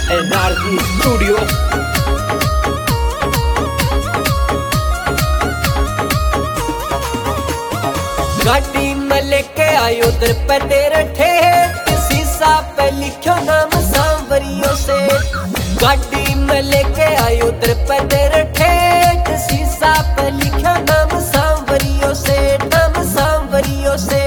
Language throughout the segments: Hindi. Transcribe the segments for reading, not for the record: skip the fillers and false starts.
NRG studio. गाड़ी में लेके आयो दर पे तेरे ठेठ, शीशा पे लिखो नाम सांवरियों से। गाड़ी में लेके आयो दर पे तेरे ठेठ, शीशा पे लिखो नाम सांवरियों से, नाम सांवरियों से।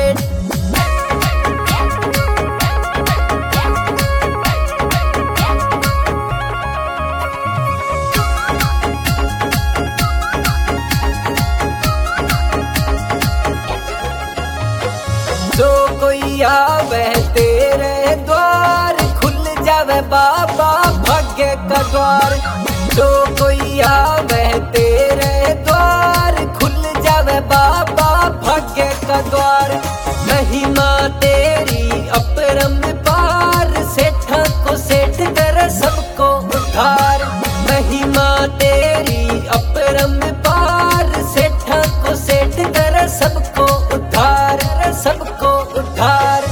जो कोई आवे तेरे द्वार, खुल जावे बाबा भाग्य का द्वार। जो कोई आवे तेरे द्वार, खुल जावे बाबा भाग्य का द्वार। महिमा तेरी अपरंपार, सेठा को सेठ कर सबको उद्धार। महिमा तेरी अपरंपार, सेठा को सेठ कर सबको उद्धार, सबको उद्धार।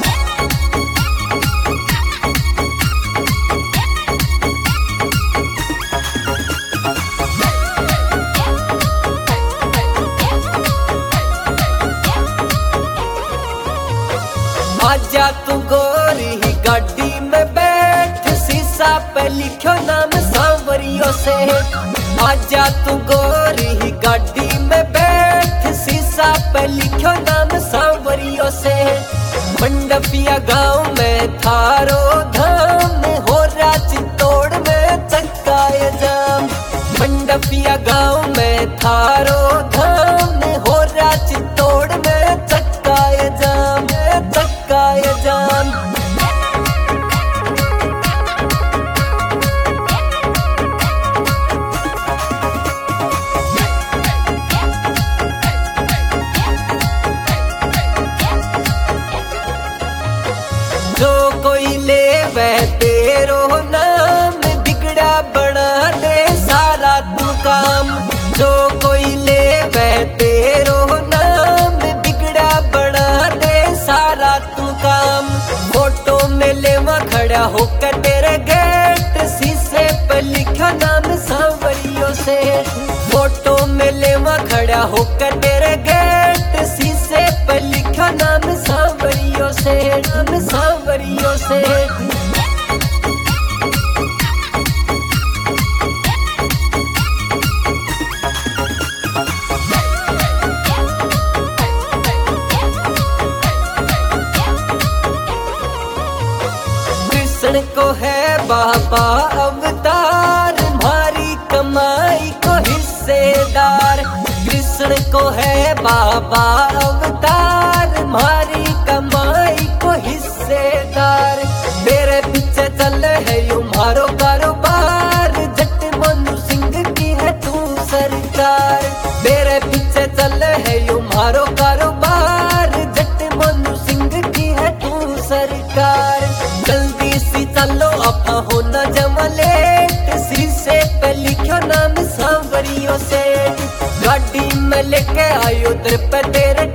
आजा तू गोरी गाड़ी में बैठ, शीशा पे लिखो नाम सांवरियों से। आजा तू गोरी गाड़ी में बैठ, शीशा पे लिखो नाम सांवरियों से। मंडपिया गांव में थारो धाम, हो रहा चित्तौड़ में चक्काए जाम। मंडपिया गांव में थारो धाम, हो रहा चित्तौड़ में चक्काए जाम, चक्काए जाम। जो कोई ले वह तेरो नाम, बिगड़ा बना दे सारा तू काम। जो कोई ले वह तेरो नाम, बिगड़ा बना दे सारा तू काम। फोटो में लेवा खड़ा होकर तेरे गेट, शीशे पर लिखा नाम सांवरियों से। फोटो में लेवा खड़ा होकर तेरे गेट, शीशे पर लिखा नाम सांवरियों से, नाम सांवरियों से। कृष्ण को है बाबा अवतार, हमारी कमाई को हिस्सेदार। कृष्ण को है बाबा अवतार, हमारी कमाई को हिस्सेदार। मेरे पीछे चल है यूं मारो कारोबार, जट मनु सिंह की है तू सरकार। मेरे पीछे चल है यूं मारो कारोबार, जट मनु सिंह की है तू सरकार। जल्दी सी चलो अपना होना जमा लेट, शीशे पे लिखो नाम सांवरियों से। गाड़ी में लेके आयो दर पे तेरे